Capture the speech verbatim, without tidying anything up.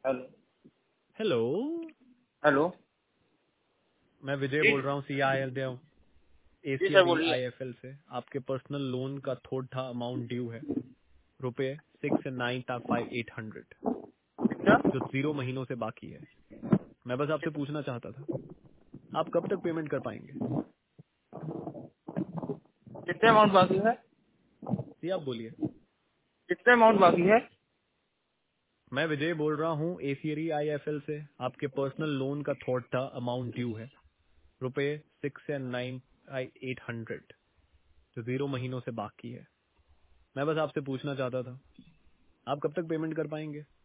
Hello. Hello. Hello. मैं विजय जी बोल रहा हूँ सी आई एल जी सर एशिया री बोलिए। आई एफ एल से। आपके पर्सनल लोन का थोड़ा अमाउंट ड्यू है, रुपए six nine five eight hundred, कितना जो जीरो महीनों से बाकी है। मैं बस आपसे पूछना चाहता था, आप कब तक पेमेंट कर पाएंगे? कितने अमाउंट बाकी है? जी आप बोलिए। कितने अमाउंट बाकी है? मैं विजय बोल रहा हूँ एशिया री आई एफ एल से। आपके पर्सनल लोन का थोड़ा अमाउंट ड्यू है, रुपए six and nine eight hundred, जो जीरो महीनों से बाकी है। मैं बस आपसे पूछना चाहता था, आप कब तक पेमेंट कर पाएंगे?